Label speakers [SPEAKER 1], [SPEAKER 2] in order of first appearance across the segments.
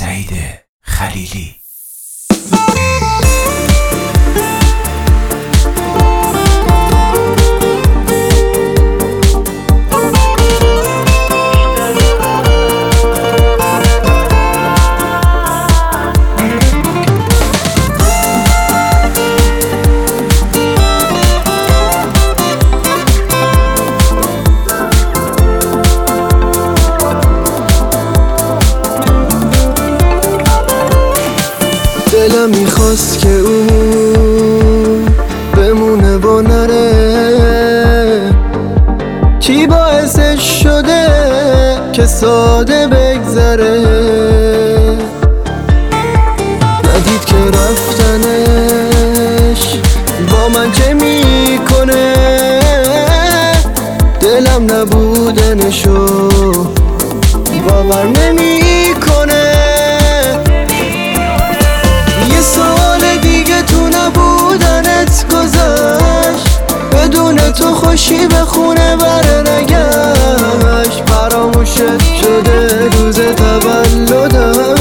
[SPEAKER 1] سعید خلیلی.
[SPEAKER 2] دلم میخواست که او بمونه و نره، کی باعثش شده که ساده بگذره؟ ندید که رفتنش با من چه میکنه، دلم نبودنشو باور نمیکنه. سال دیگه تو نبودنت گذشت، بدون تو خوشی به خونه بر نگشت. فراموشت شده روز تولدم،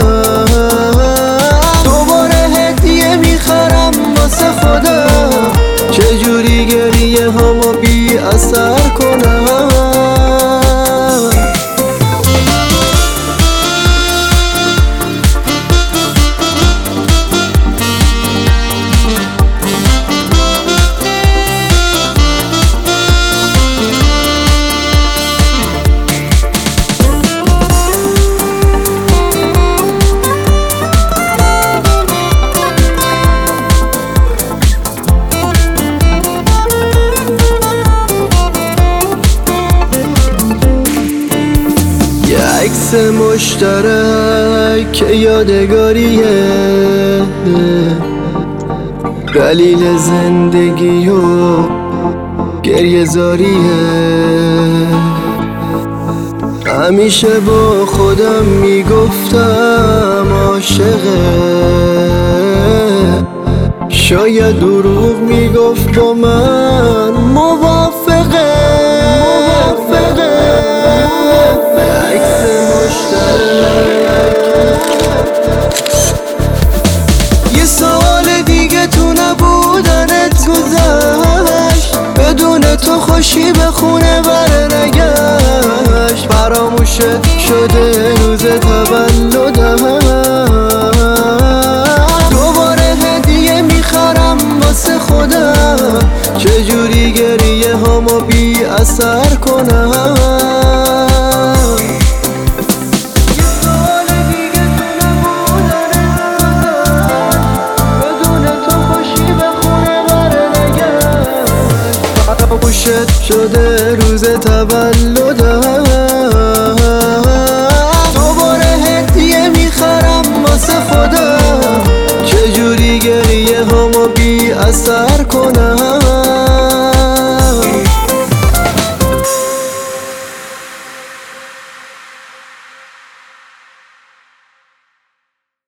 [SPEAKER 2] دوباره هدیه میخرم واسه خودم. چجوری گریه هامو بی اثر کنم؟ عکس مشترک که یادگاریه، دلیل زندگی و گریه زاریه. همیشه با خودم میگفتم عاشقه، شاید دروغ میگفت با من موافقه. یه سال دیگه تو نبودنت گذشت، بدون تو خوشی به خونه بر نگشت. فراموشت شده روز تولدم، دوباره هدیه میخرم واسه خودم. چجوری گریه هامو بی اثر کنم؟ فراموشت شده روز تولدم، دوباره هدیه میخرم واسه خودم. چجوری گریه هامو بی اثر کنم؟